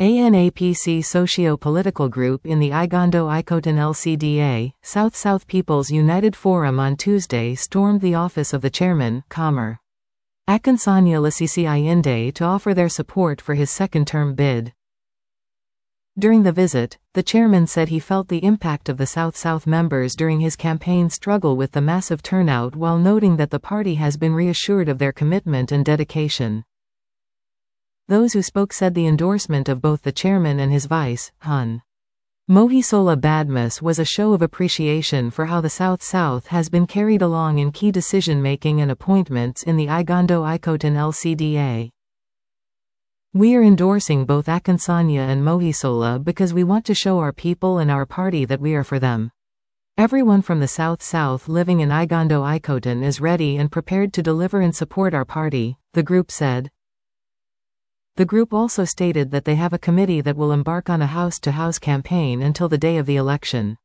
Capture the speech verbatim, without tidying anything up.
An A P C socio-political group in the Igando Ikoton L C D A, South-South People's United Forum on Tuesday stormed the office of the chairman, Kamer Akonsanya Lasisi to offer their support for his second-term bid. During the visit, the chairman said he felt the impact of the South-South members during his campaign struggle with the massive turnout, while noting that the party has been reassured of their commitment and dedication. Those who spoke said the endorsement of both the chairman and his vice, Hun Mohisola Badmus, was a show of appreciation for how the South-South has been carried along in key decision-making and appointments in the Igando Ikoton L C D A. We are endorsing both Akonsanya and Mohisola because we want to show our people and our party that we are for them. Everyone from the South-South living in Igando Ikoton is ready and prepared to deliver and support our party, the group said. The group also stated that they have a committee that will embark on a house-to-house campaign until the day of the election.